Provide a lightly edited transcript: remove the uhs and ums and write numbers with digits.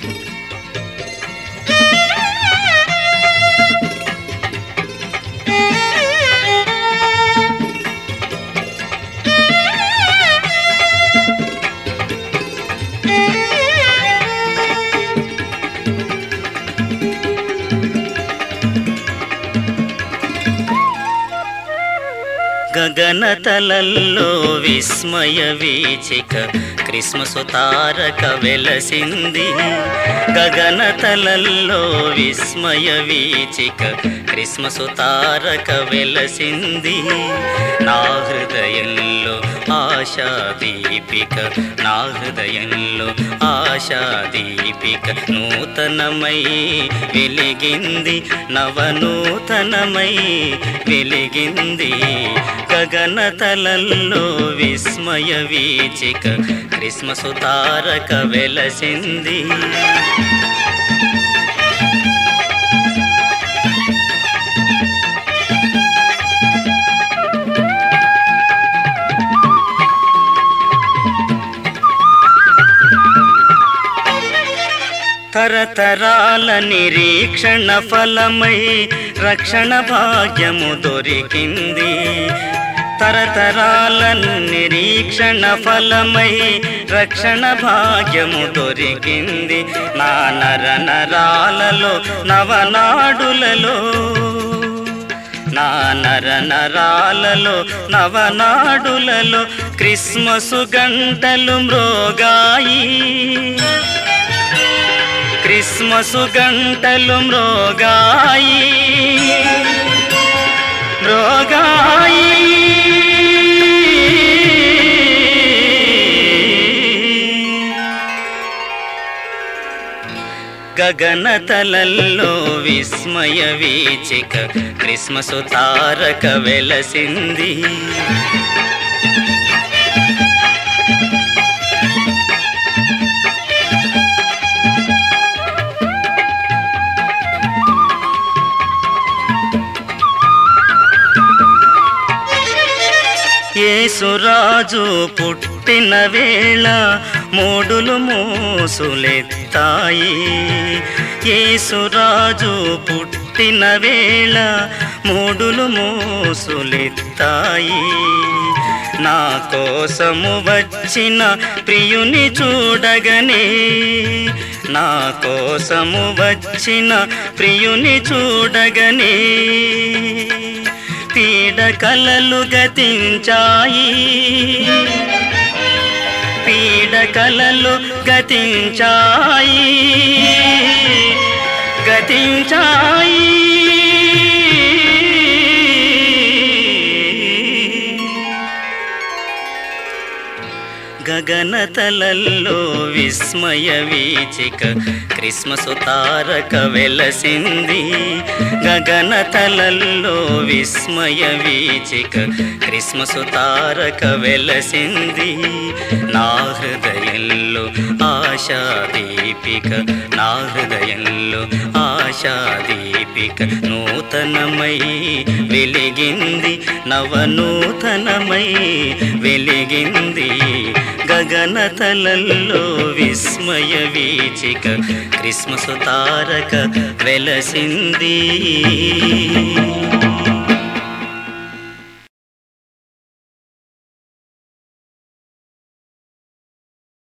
గగనతలల్లో విస్మయ వీచిక క్రిస్మసు తారక వెలసింది. గగనతలల్లో విస్మయ వీచిక క్రిస్మసు తారక వెలసింది. నా హృదయంలో ఆశా దీపిక, నా హృదయంలో ఆశా దీపిక నూతనమై వెలిగింది, నవనూతనమై వెలిగింది. గగనతలల్లో విస్మయ వీచిక క్రిస్మసు తారక వెలసింది. తరతరాల నిరీక్షణ ఫలమై రక్షణ భాగ్యము దొరికింది. తరతరాల నిరీక్షణ ఫలమై రక్షణ భాగ్యము దొరికింది. నా నర నరాలలో నవనాడులలో, నా నర నరాలలో నవనాడులలో క్రిస్మసు గంటలు మ్రోగాయి, క్రిస్మసు గంటలు మ్రోగాయి, మ్రోగాయి. గగనతలల్లో విస్మయ వీచిక క్రిస్మసు తారక వెలసింది. యేసురాజు పుట్టిన వేళ మోడులు మోసులెత్తాయి. యేసురాజు పుట్టిన వేళ మోడులు మోసులెత్తాయి. నా కోసము వచ్చిన ప్రియుని చూడగనే, నా కోసము వచ్చిన ప్రియుని చూడగనే పీడకలలు గతించాయి, పీడకలలు గతించాయి, గతించాయి. గగనతలల్లో విస్మయ వీచిక క్రిస్మసు తారక వెలసింది. గగనతలల్లో విస్మయ వీచిక క్రిస్మసు తారక వెలసింది. నా హృదయంలో ఆశా దీపిక, నా హృదయంలో ఆశా దీపిక నూతనమై వెలిగింది, నవనూతనమై వెలిగింది. గగనతలల్లో విస్మయ వీచిక క్రిస్మసు తారక వెలసింది.